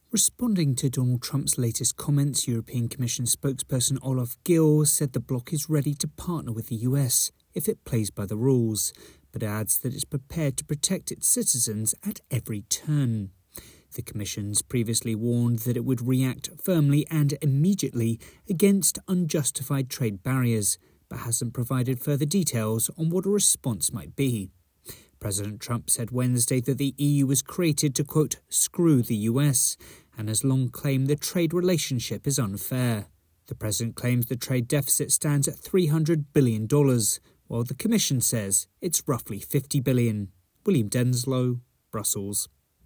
Responding to Donald Trump's latest comments, European Commission spokesperson Olaf Gil said the bloc is ready to partner with the US if it plays by the rules, but adds that it's prepared to protect its citizens at every turn. The Commission's previously warned that it would react firmly and immediately against unjustified trade barriers, but hasn't provided further details on what a response might be. President Trump said Wednesday that the EU was created to, quote, screw the US, and has long claimed the trade relationship is unfair. The president claims the trade deficit stands at $300 billion, while the Commission says it's roughly $50 billion. William Denslow, Brussels.